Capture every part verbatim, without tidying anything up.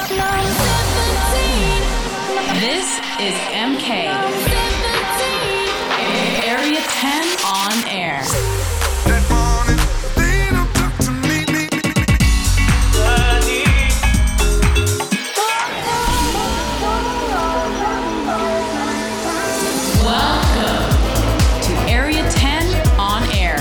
This is M K. Area ten on air. Welcome to Area ten on air.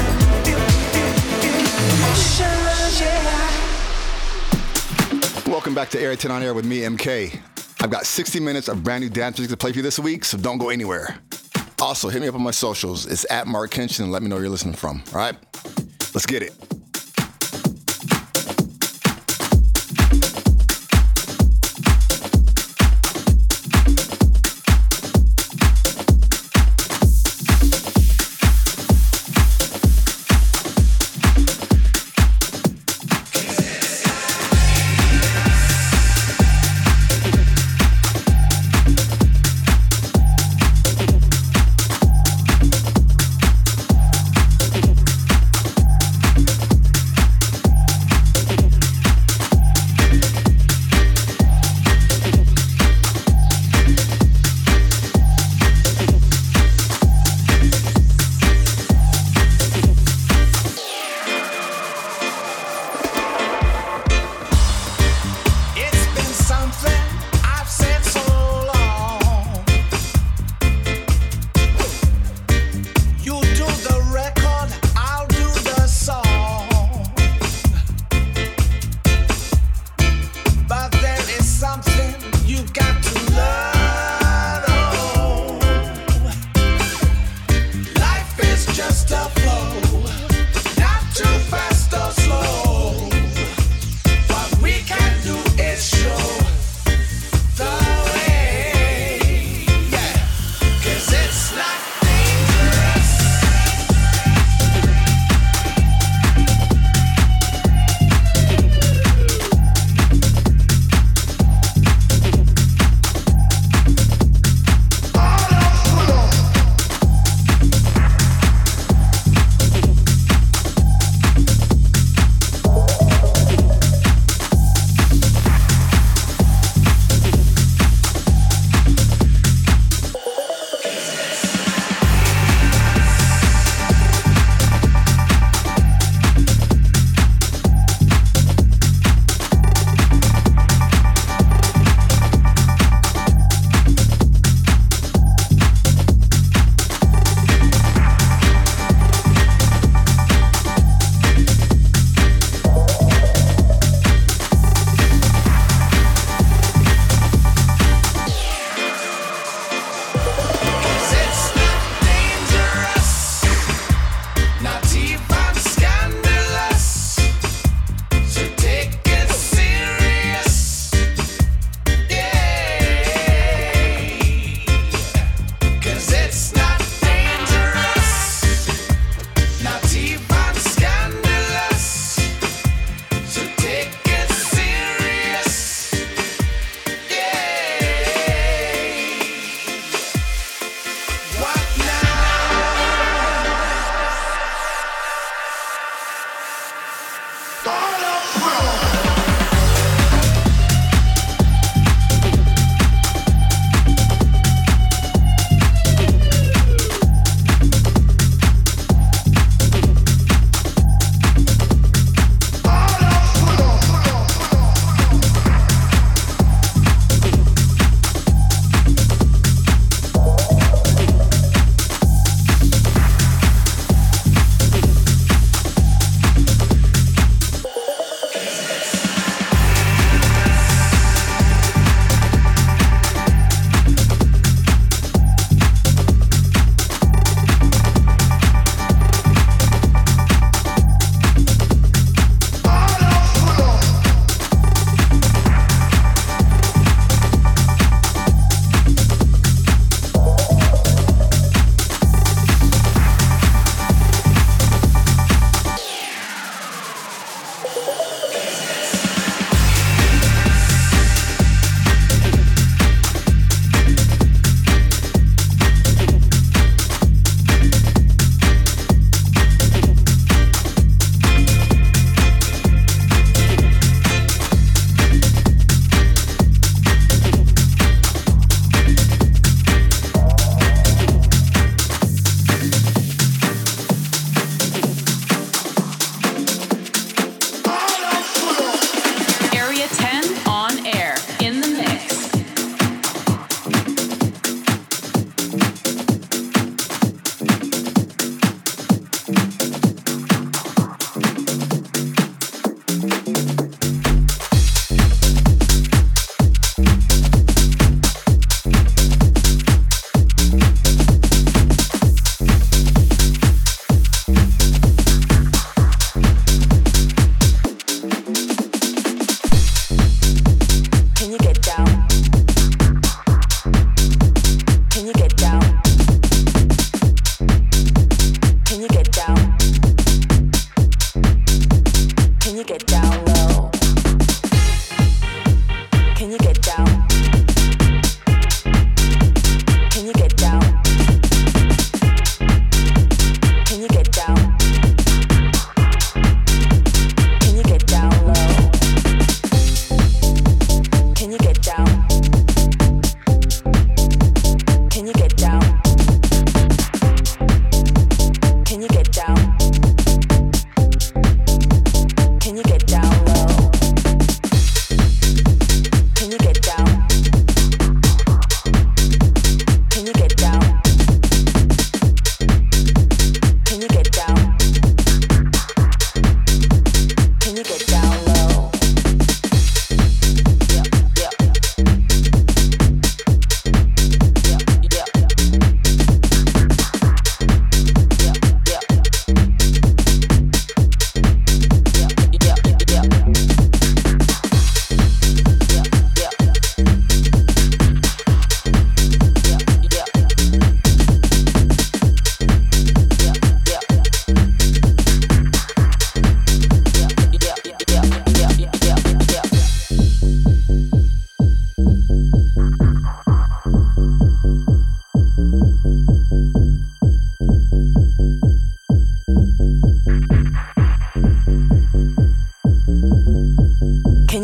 Welcome back to Area ten on air with me, M K. I've got sixty minutes of brand new dance music to play for you this week, so don't go anywhere. Also, hit me up on my socials. It's at Mark Kenshin and let me know where you're listening from. All right? Let's get it.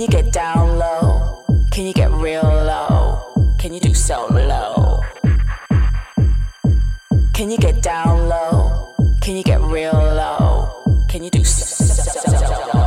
Can you get down low? Can you get real low? Can you do so low? Can you get down low? Can you get real low? Can you do so, so, so, so low?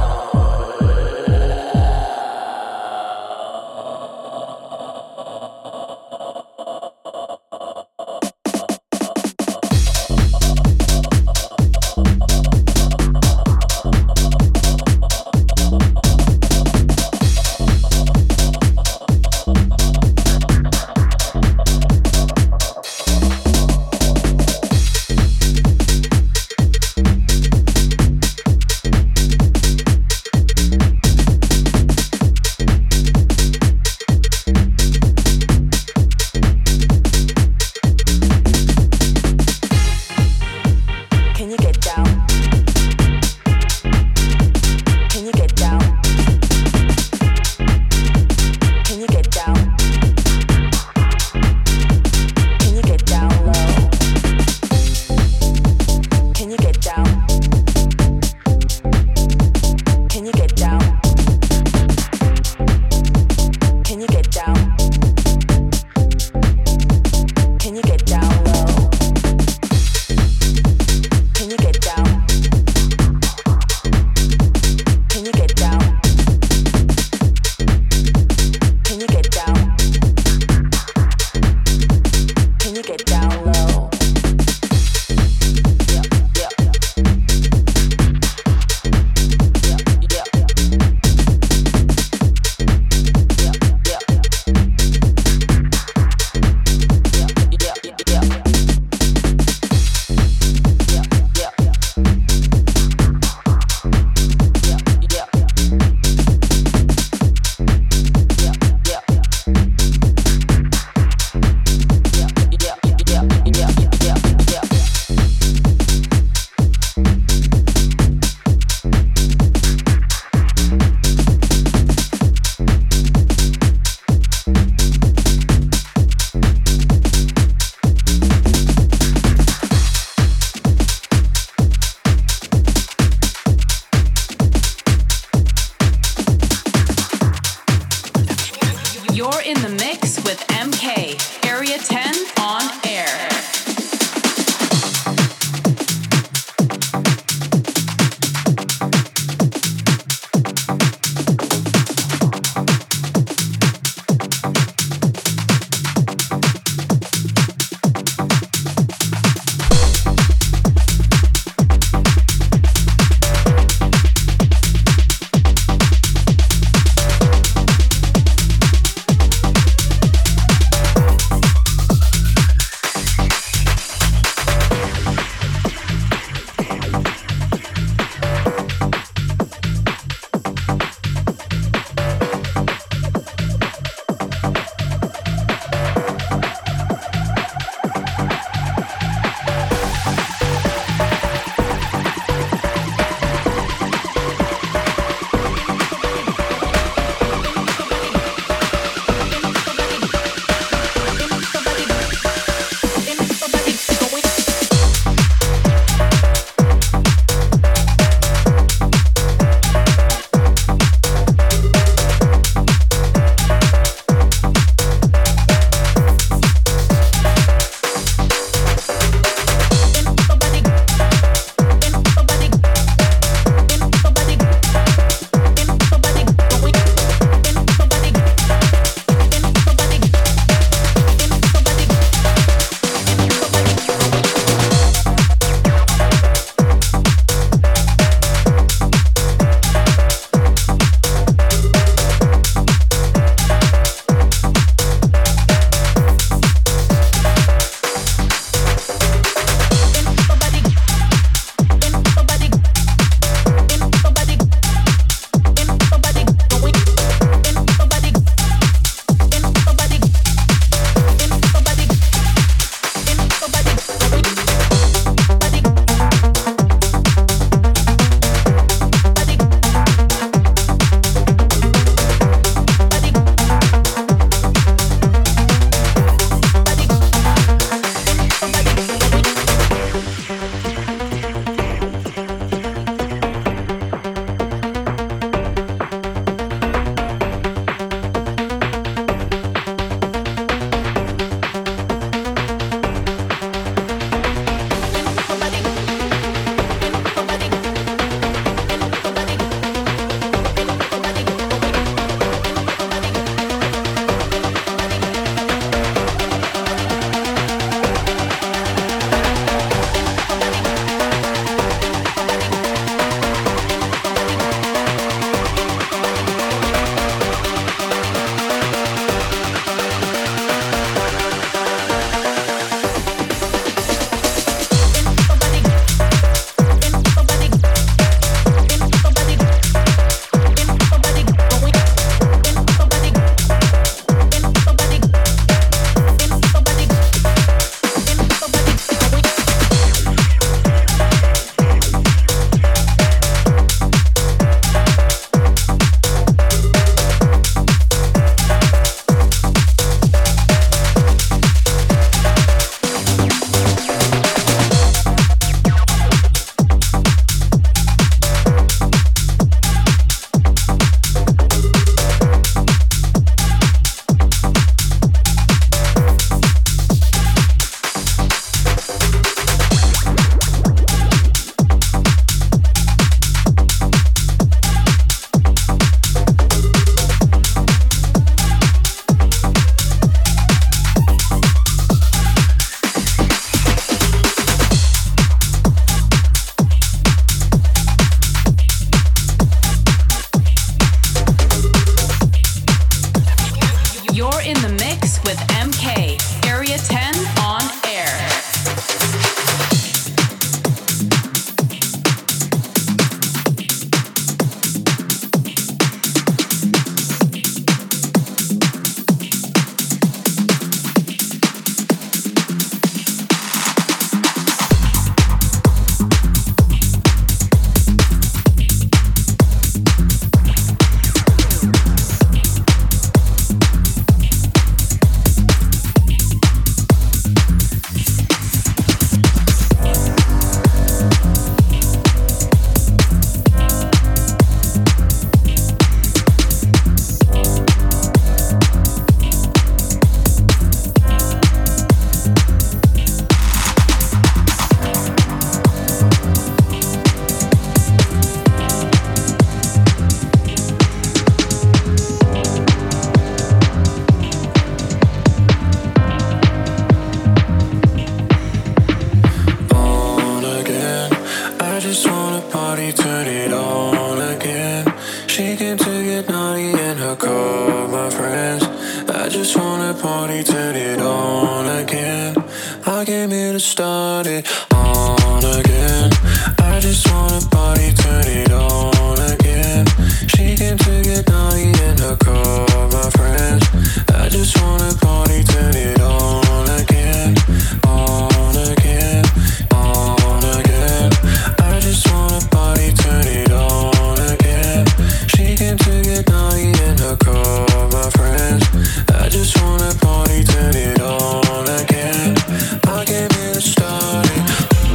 I call my friends. I just wanna party, turn it on again. I came here to start it on again. I just wanna party, turn it on again. She came to get naughty and I call my friends. I just wanna party, turn it on again. On again, on again. I just wanna party, turn it on again. She came to get naughty and I call my friends. I just wanna party, turn it on again. I came here to start it.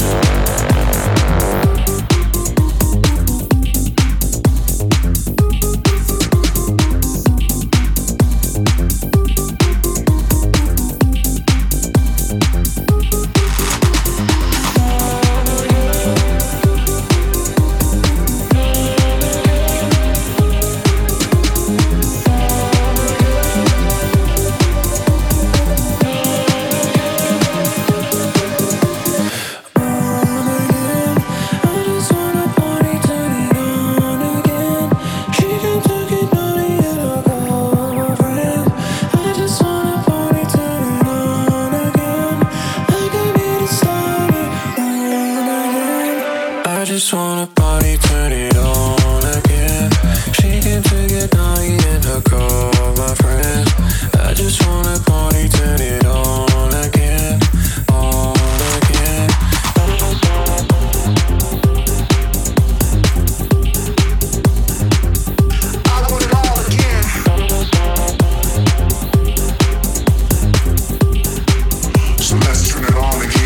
Just wanna party, turn it on again. She came to get naughty and I call my friends. I just wanna party, turn it on again. On again. I want it all again. So let's turn it on again.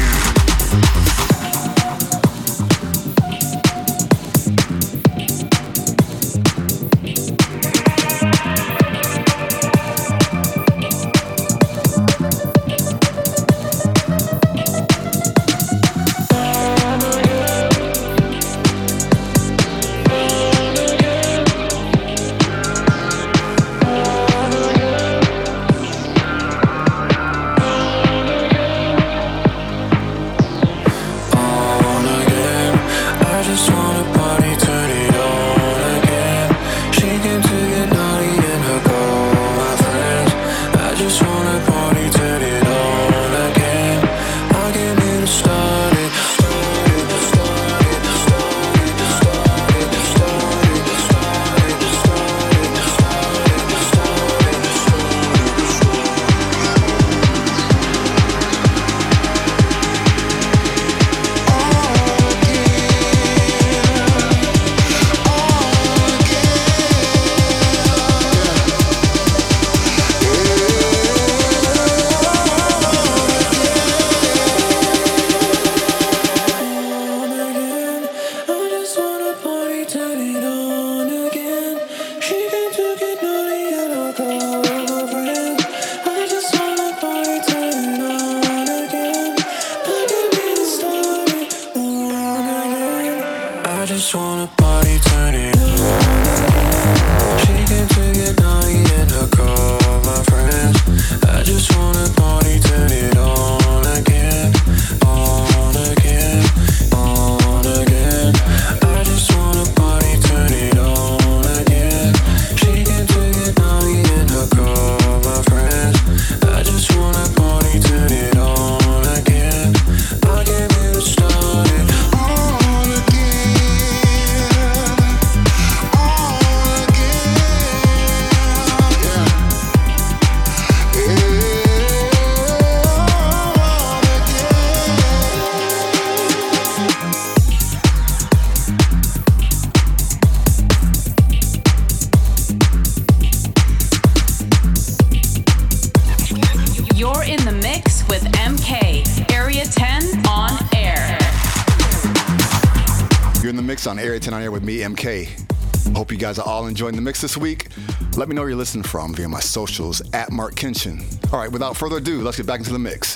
On Area ten on Air with me, M K. Hope you guys are all enjoying the mix this week. Let me know where you're listening from via my socials at Mark Kenshin. All right, without further ado, let's get back into the mix.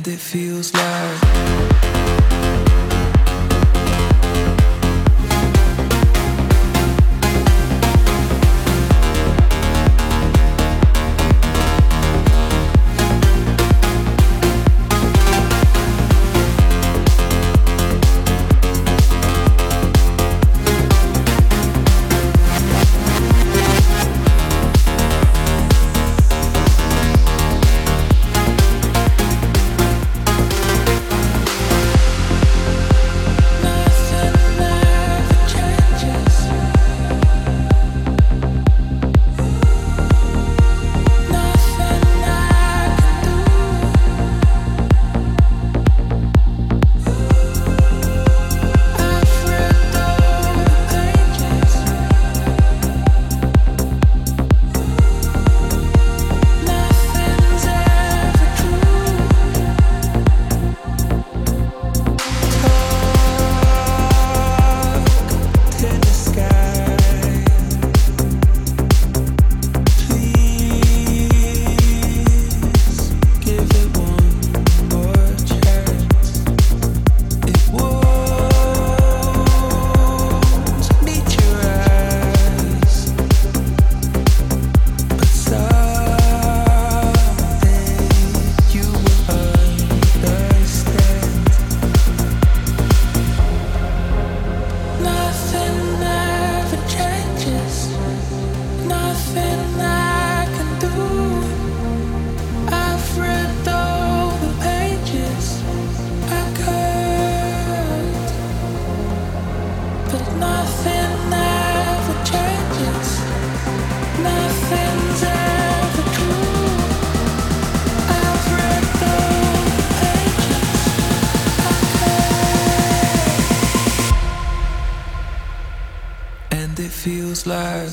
And it feels like feels like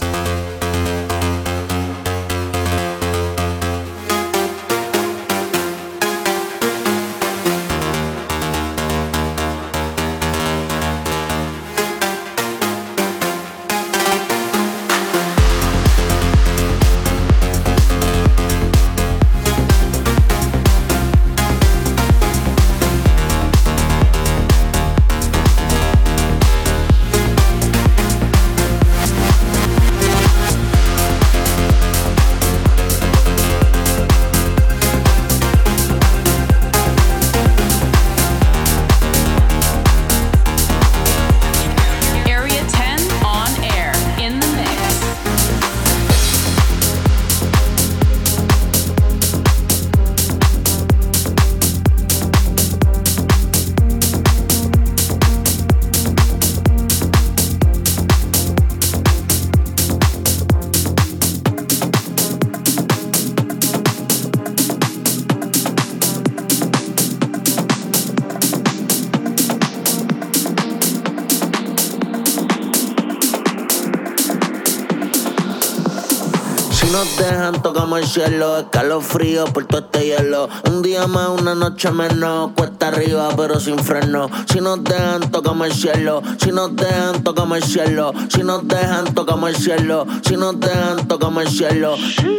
nos dejan, tocamos el cielo, escalofrío por todo este hielo. Un día más, una noche menos, cuesta arriba pero sin freno. Si nos dejan, tocamos el cielo. Si nos dejan, tocamos el cielo. Si nos dejan, tocamos el cielo. Si nos dejan, tocamos el cielo.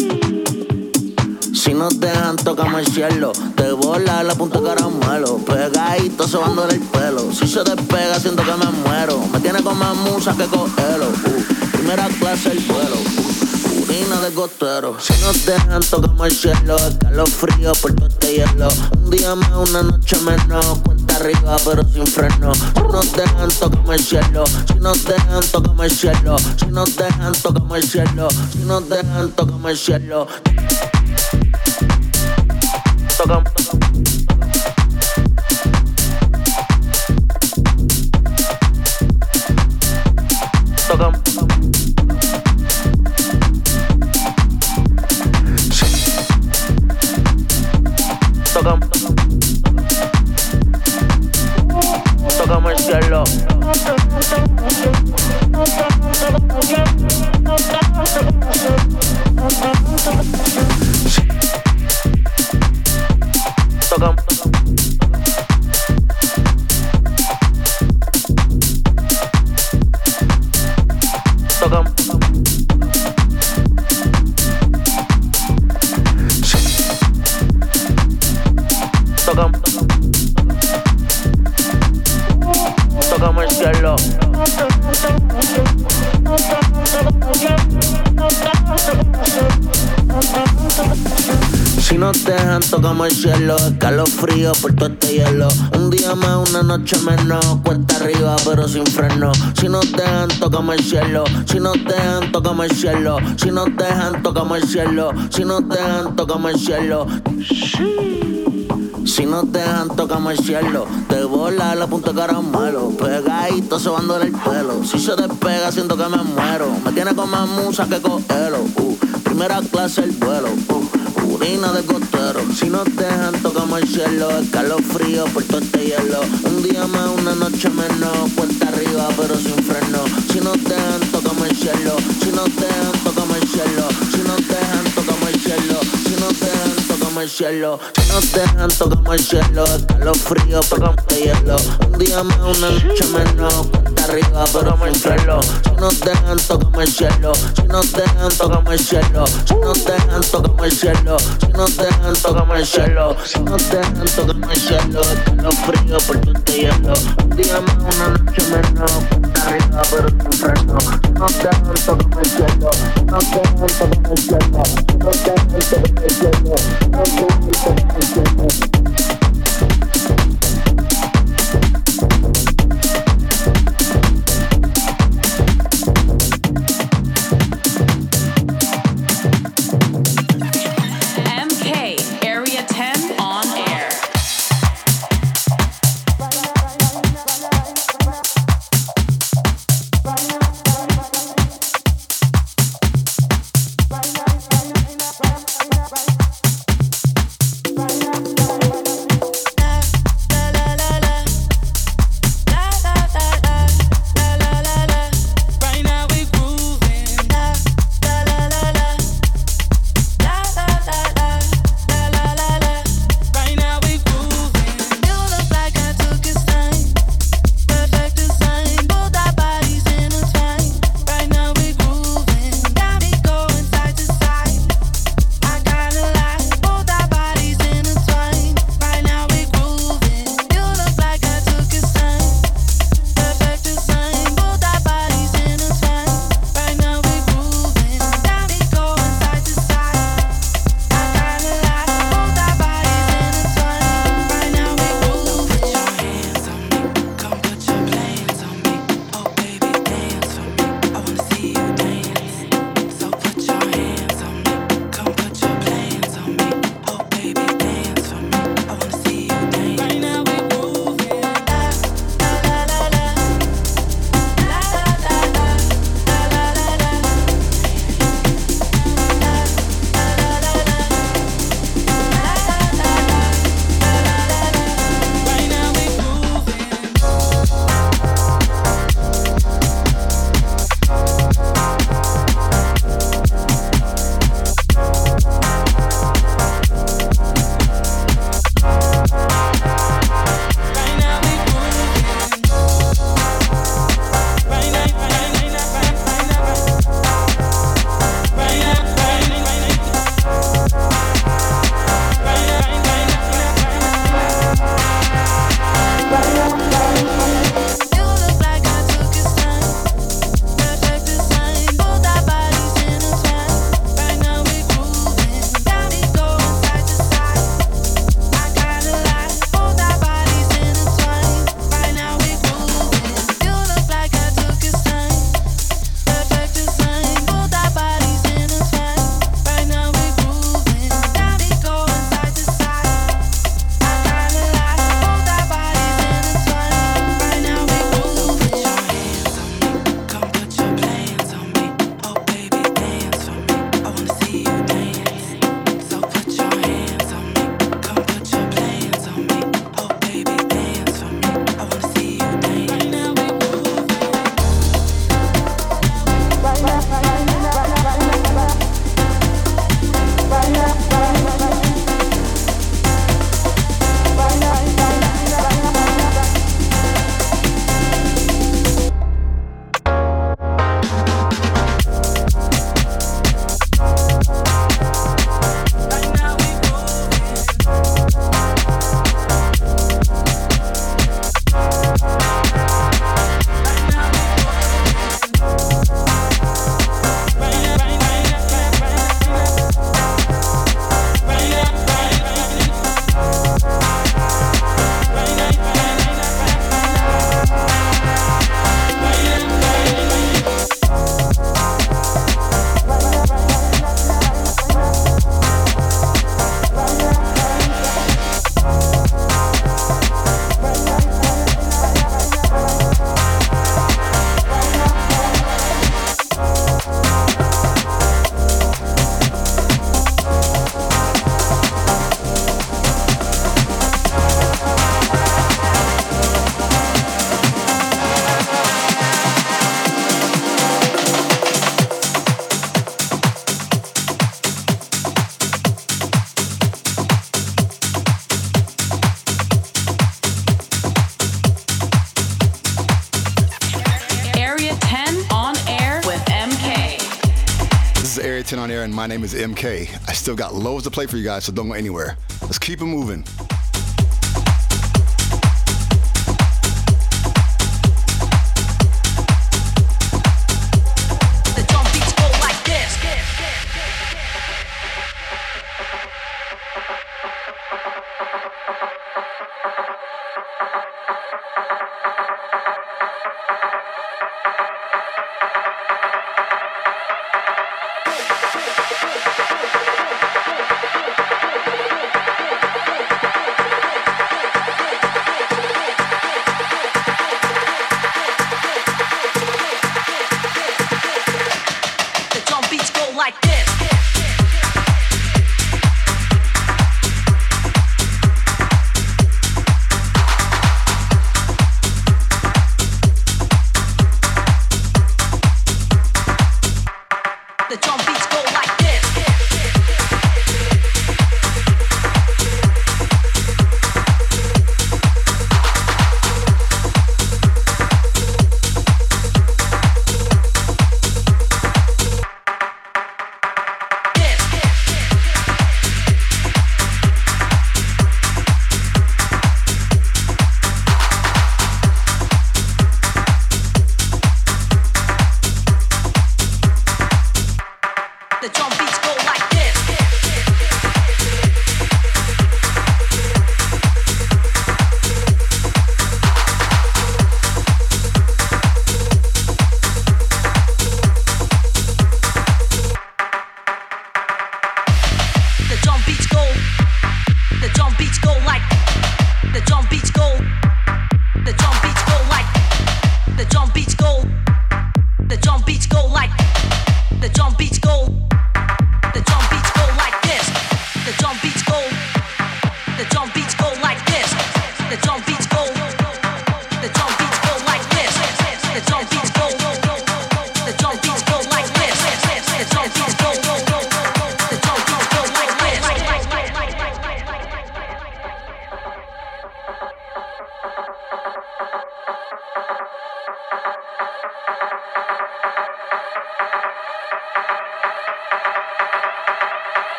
Si nos dejan, tocamos el cielo. Te bola la punta de caramelo, pegadito sobándole el pelo. Si se despega, siento que me muero. Me tiene con más musa que cogelo. Uh, primera clase el vuelo. Uh. De gotero. Si nos dejan, tocamos el cielo. Escalofrío por todo este hielo. Un día más, una noche menos, cuenta arriba pero sin freno. Si nos dejan, tocamos el cielo. Si nos dejan, tocamos el cielo. Si nos dejan, tocamos el cielo. Si nos dejan, tocamos el cielo. Tocamos. Tocamos. Tocamos, tocamos el cielo. Si nos dejan tocamos el cielo, escalofrío por todo este hielo. Un día más, una noche menos, cuesta arriba pero sin freno. Si nos dejan tocamos el cielo, si nos dejan tocamos el cielo, si nos dejan tocamos el cielo, si nos dejan tocamos el cielo. Si nos dejan tocamos el cielo, te bola la punta de caramelo, pegadito sobándole el pelo. Si se despega siento que me muero, me tiene con más musa que coelho. uh, Primera clase el vuelo, uh, urina de costero. Si nos dejan tocamos el cielo, escalofrío por todo este hielo. Un día más, una noche menos, cuesta arriba pero sin freno. Si nos dejan tocamos el cielo, si nos dejan tocamos el cielo, si nos dejan tocamos el cielo, si nos dejan tocamos el cielo, si nos dejan tocamos el cielo, escalofrío por todo este hielo. Un día más, una noche menos, cuesta arriba pero sin freno. Si nos dejan tocamos el cielo, si nos dejan tocamos el cielo, si nos dejan tocamos el cielo, si nos dejan tocamos el cielo, si nos dejan tocamos el cielo, escalofrío por todo este hielo. Un día más, una noche menos, cuesta arriba pero sin freno. Si nos dejan tocamos el cielo, si nos dejan tocamos el cielo, si nos dejan tocamos el cielo, si nos dejan tocamos el cielo. ten on air, and my name is M K. I still got loads to play for you guys, so don't go anywhere. Let's keep it moving.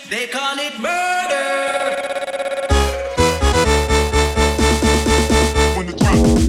They call it murder. When the drop.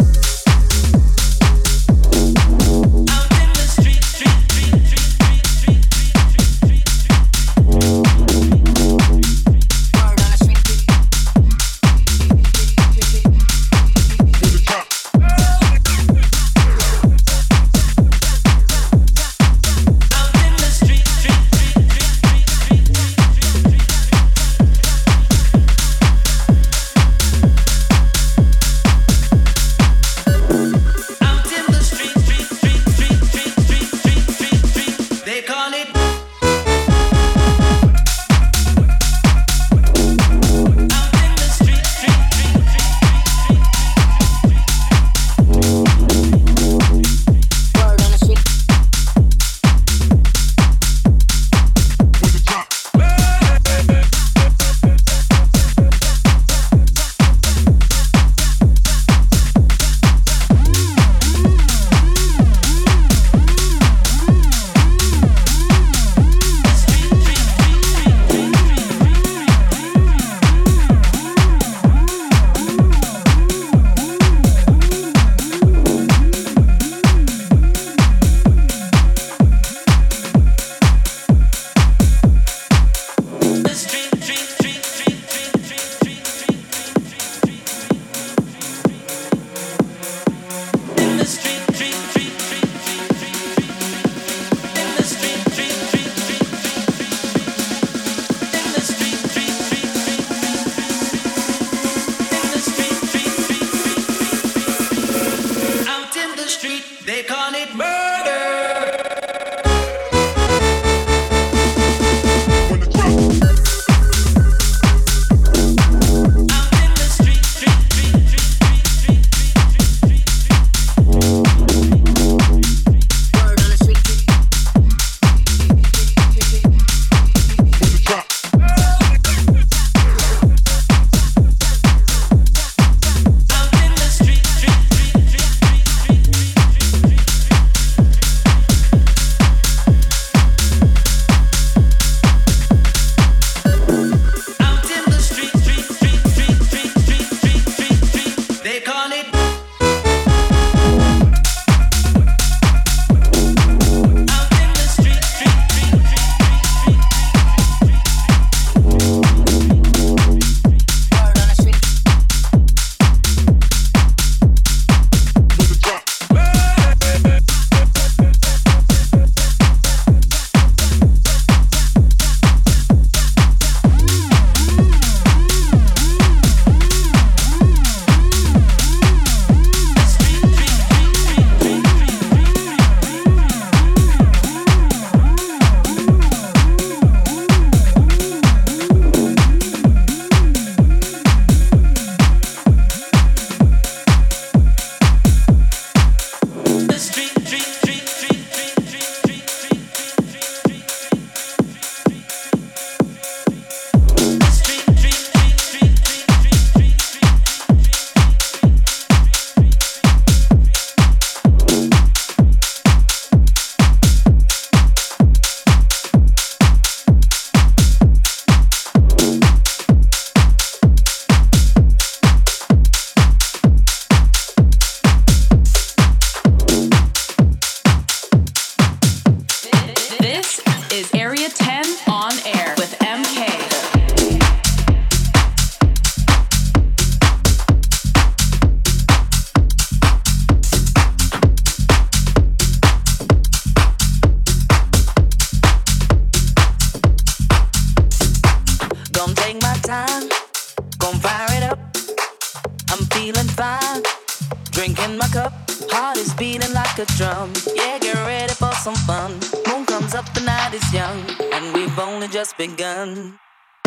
Begun.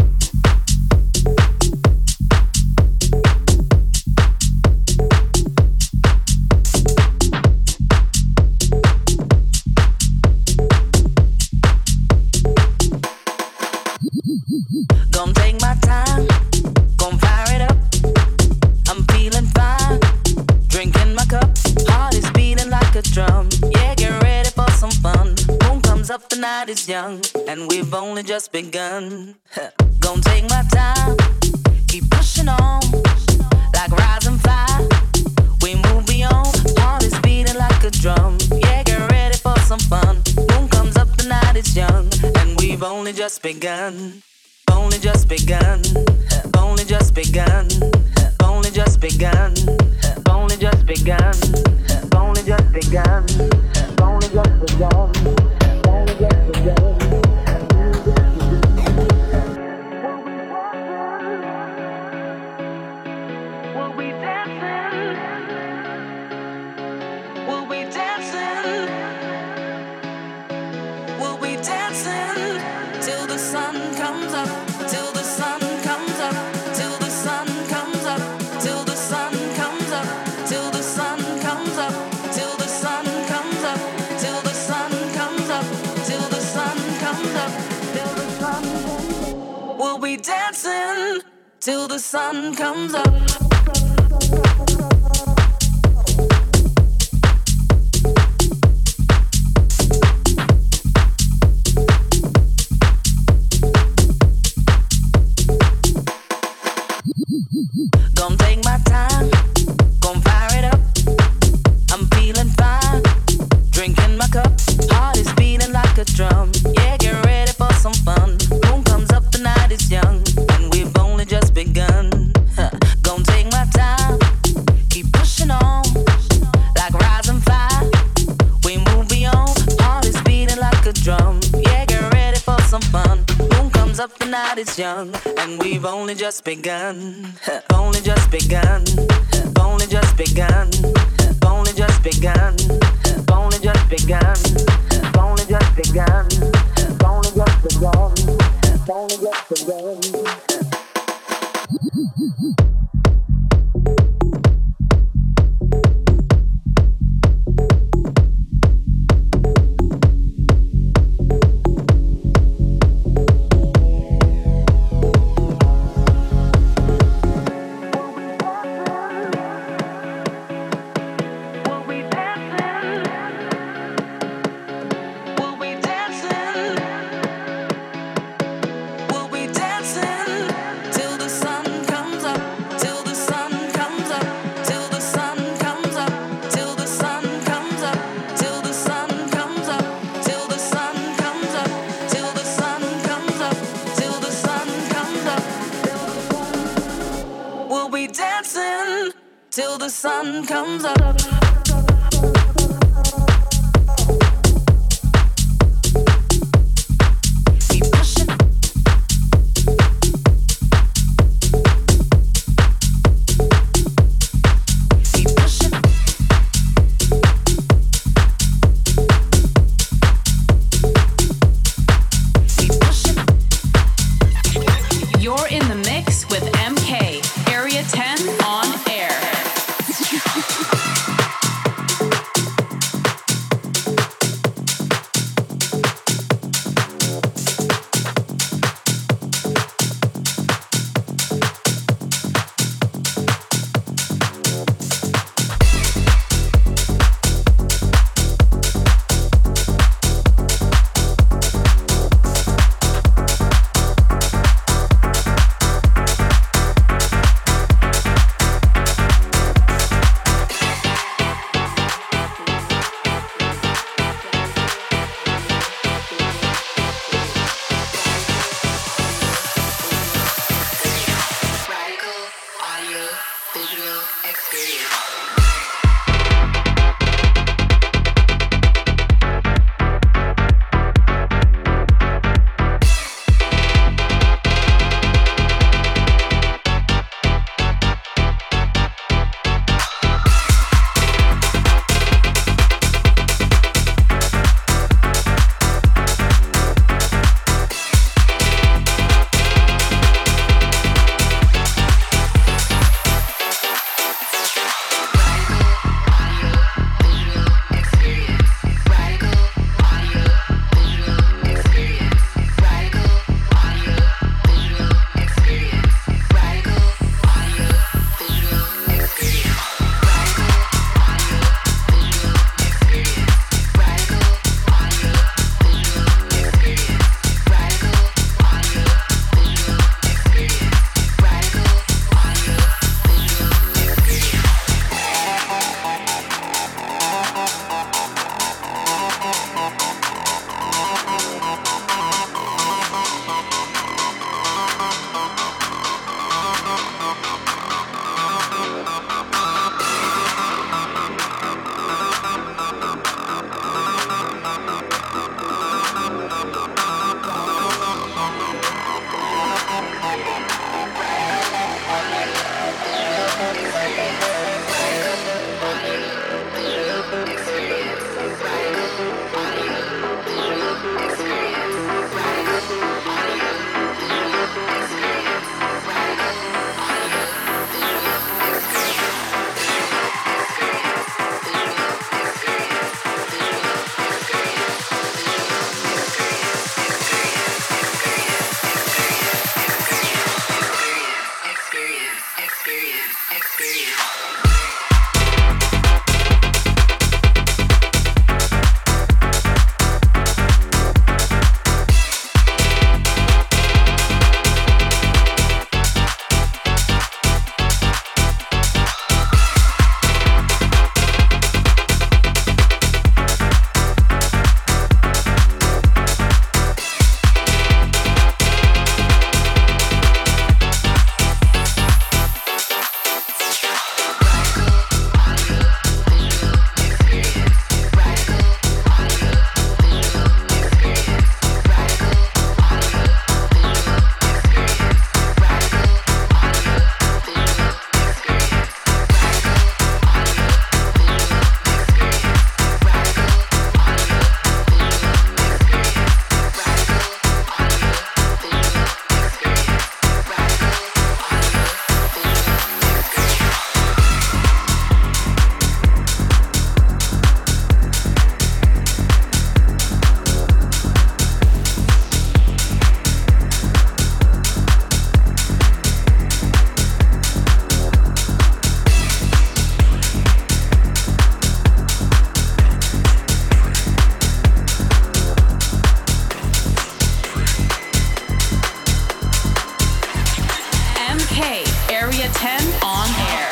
Gonna take my time, gonna fire it up. I'm feeling fine, drinking my cup. Heart is beating like a drum. Yeah, get ready for some fun. Moon comes up the night. night is young, and we've only just begun. Gonna take my time, keep pushing on, like rising fire. We move beyond, heart is beating like a drum. Yeah, get ready for some fun. Moon comes up, the night is young, and we've only just begun. Only just begun. Only just begun. Only just begun. Only just begun. Only just begun. Only just begun. Only just begun. Will we dancing? Will we dancing? Will we dancing till the sun comes up? Till the sun comes up? Till the sun comes up? Till the sun comes up? Till the sun comes up? Till the sun comes up? Till the sun comes up? Till the sun comes up? Till the sun comes up? We'll be dancing till the sun comes up. Gonna take my time, gonna fire it up. I'm feeling fine, drinking my cup. Heart is beating like a drum. Yeah, get ready for some fun. Moon comes up, the night is young, and we've only just begun. Huh. Gonna take my time, keep pushing on, like rising fire. We move beyond, heart is beating like a drum. Yeah, get ready for some fun. Moon comes up, the night is young, and we've only just begun. Huh. Only just begun. Huh. Only just begun. Huh. Only just begun. Huh. Only just begun. Huh. Only just begun. Huh. Only just begun. Huh. Only just begun. Till the sun comes up. You're in the mix with M K, Area ten on air. ten on air.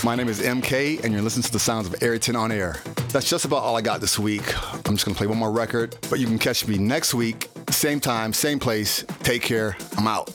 My name is M K, and you're listening to the sounds of Area ten on Air. That's just about all I got this week. I'm just gonna play one more record, but you can catch me next week, same time, same place. Take care. I'm out.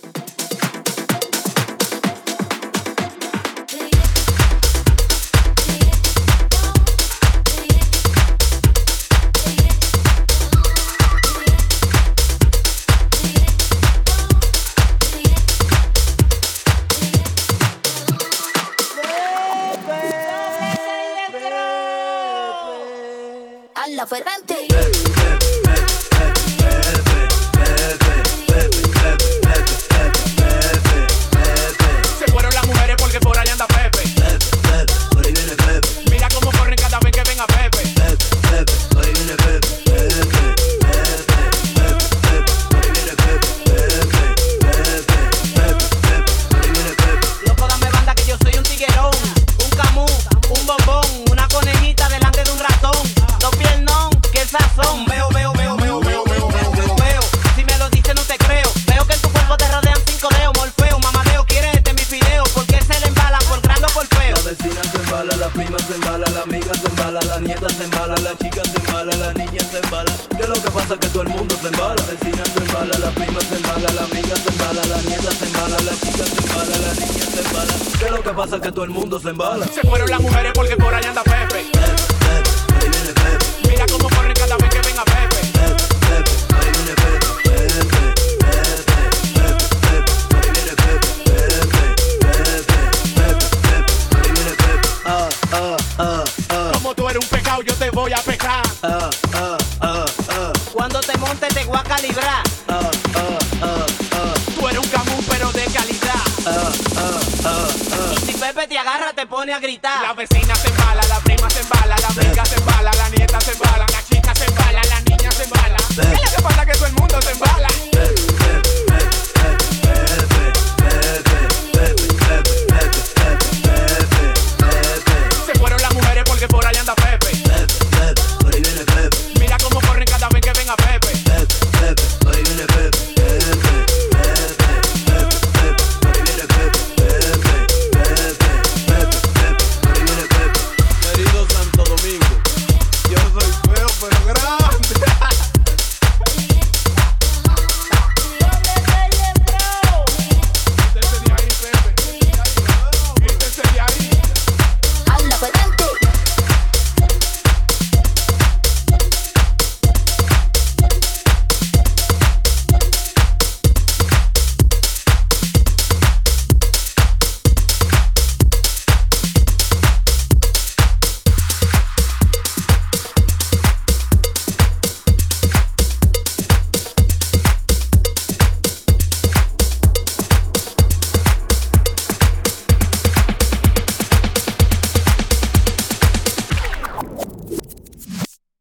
La Ferrante. Se fueron las mujeres porque por ahí anda Pepe. Mira cómo corren cada vez que ven a Pepe. Loco, dame banda que yo soy un tiguerón, un camú, un bombón, una conejita delante de un ratón. Dos piernón, que sazón. Veo, veo, veo, veo, veo, veo, veo, veo, veo. Si me lo dices no te creo. Veo que en tu cuerpo te rodean cinco dedos. Morfeo, mamadeo, quieres este mi video. Porque se le embala por grande o por feo. La vecina se embala, la prima se embala, la amiga se embala, la nieta se embala, la chica se embala, la niña se embala. ¿Qué es lo que pasa? Que todo el mundo se embala. La vecina se embala, la prima se embala, la amiga se embala, la nieta se embala, la chica se embala, la niña se embala. ¿Qué es lo que pasa? Que todo el mundo se embala. Se fueron las mujeres porque por ahí anda Pepe. Mira cómo corren cada vez que ven a Pepe. Como tú eres un pecado, yo te voy a pecar. Cuando te montes te voy a calibrar. Tú eres un camú pero de calidad. Y si Pepe te agarra te pone a gritar. La vecina se embala, la prima se embala, la amiga se embala, la nieta se embala, la chica se embala, la niña se embala. ¿Qué es lo que pasa? Que todo el mundo se embala.